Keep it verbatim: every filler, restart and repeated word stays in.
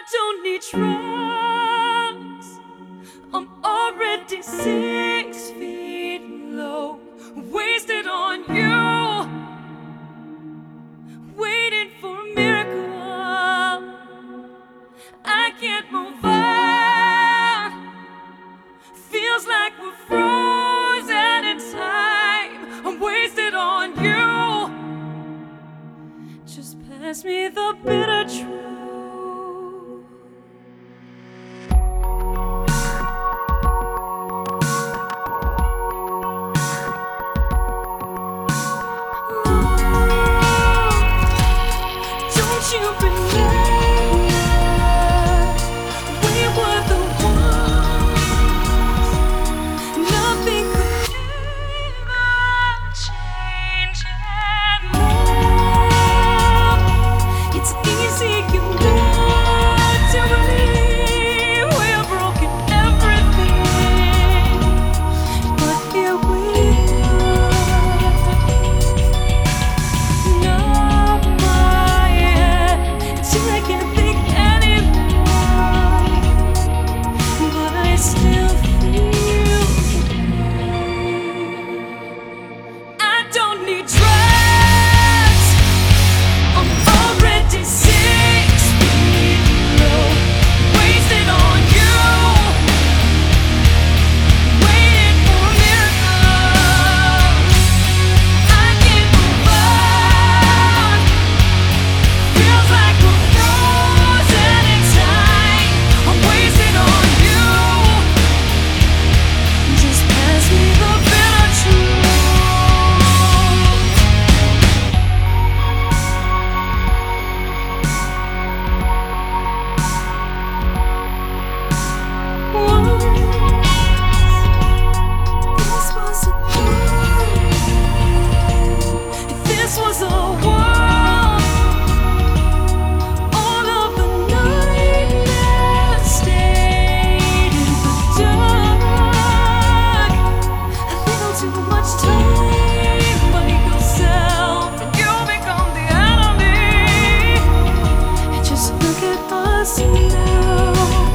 don't need drugs. I'm already six feet low, wasted on you, waiting for a miracle. I can't move on. Feels like we're frozen in time. I'm wasted on you. Just pass me the bitter truth. Don't you remember we were the ones? Nothing could ever change anymore. It's easy, you know, to believe we're broken everything, but here we now.